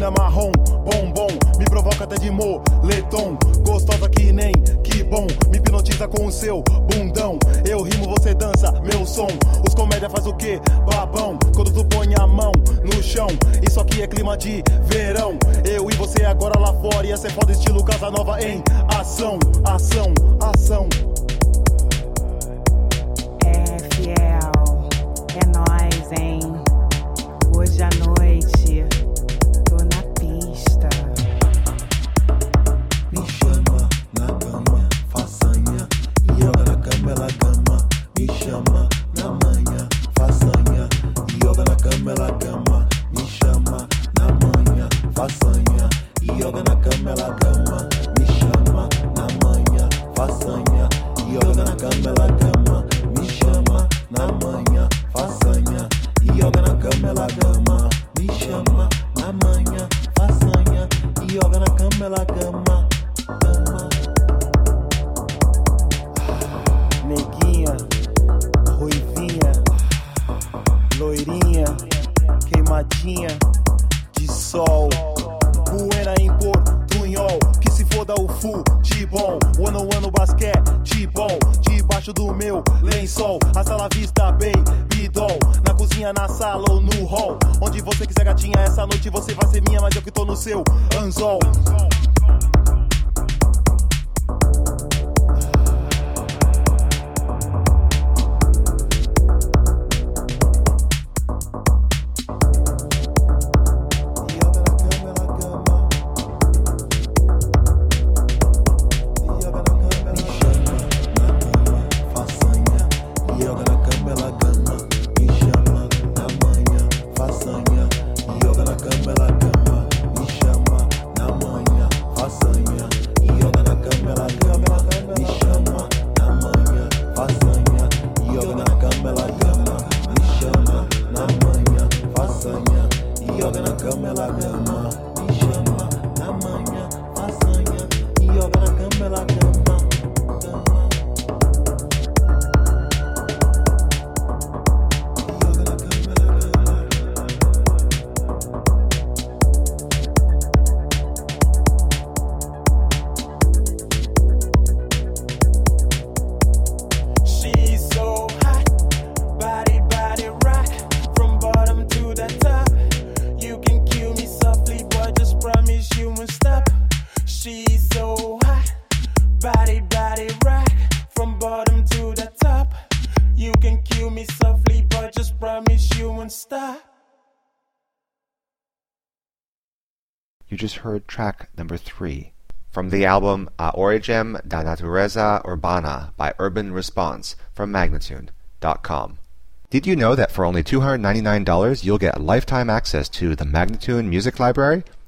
mina marrom, bombom, me provoca até de moletom. Gostosa que nem, que bom, me hipnotiza com o seu bundão. Eu rimo, você dança, meu som. Os comédia faz o quê? Babão. Quando tu põe a mão no chão, isso aqui é clima de verão. Eu e você agora lá fora, ia ser foda estilo Casa Nova em ação, ação, ação. É fiel, é nóis, hein? Hoje à noite, tô na pista. Me chama na cama, façanha, yoga na cama, ela gama. Me chama na manhã, façanha, yoga na cama, ela gama. Me chama na manhã, façanha, yoga na cama, ela gama. Me chama na manhã, façanha, yoga na cama, ela gama. Me chama na manhã, façanha, yoga na cama, ela gama. Me chama na manhã, façanha, yoga na cama, ela gama. Neguinha, ruivinha, loirinha, queimadinha de sol, buena em portunhol, que se foda o futebol, one on one no basquetebol, debaixo do meu lençol, hasta la vista baby doll, na cozinha, na sala ou no hall, onde você quiser gatinha, essa noite você vai ser minha, mas eu que tô no seu anzol. You just heard track number 3 from the album A Origem da Natureza Urbana by Urban Response from Magnatune.com. Did you know that for only $299 you'll get lifetime access to the Magnatune Music Library?